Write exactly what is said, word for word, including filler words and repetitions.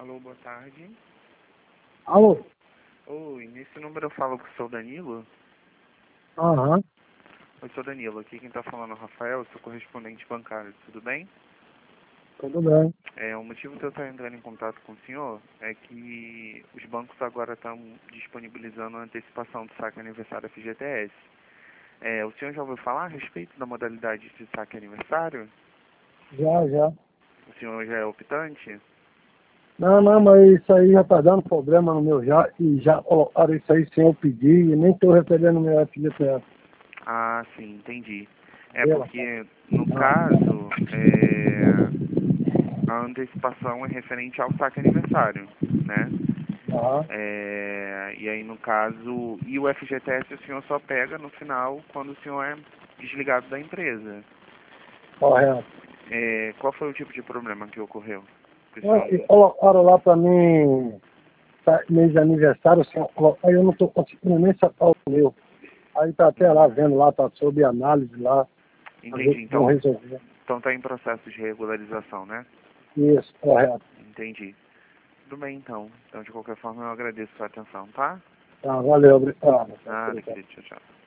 Alô, boa tarde. Alô? Oi, nesse número eu falo com o seu Danilo? Aham. Oi, seu Danilo, aqui quem tá falando é o Rafael, sou correspondente bancário, tudo bem? Tudo bem. É, o motivo de eu estar entrando em contato com o senhor é que os bancos agora estão disponibilizando a antecipação do saque aniversário F G T S. É, o senhor já ouviu falar a respeito da modalidade de saque aniversário? Já, já. O senhor já é optante? Não, não, mas isso aí já tá dando problema no meu já, e já colocaram isso aí sem eu pedir, e nem tô recebendo meu F G T S. Ah, sim, entendi. É Pela, porque, no ah, caso, é, a antecipação é referente ao saque aniversário, né? ah, É, e aí, no caso, e o F G T S o senhor só pega no final quando o senhor é desligado da empresa. correto. É, qual foi o tipo de problema que ocorreu? Que o Ah, e senhor... colocaram lá pra mim, tá, mês de aniversário, assim, aí eu não tô conseguindo nem sacar o meu. Aí tá até lá Hum, vendo lá, tá sob análise lá, a ver entendi. se vão Então, resolver. então tá em processo de regularização, né? Isso, correto. Entendi. Tudo bem, então. Então, de qualquer forma, eu agradeço a sua atenção, tá? Tá, valeu, obrigado. Nada, querido. Tchau, tchau.